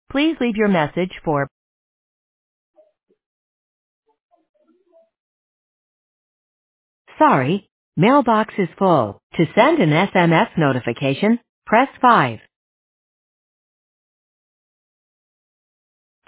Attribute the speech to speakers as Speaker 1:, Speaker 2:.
Speaker 1: Please leave your message for Sorry, mailbox is full. To send an SMS notification, press 5.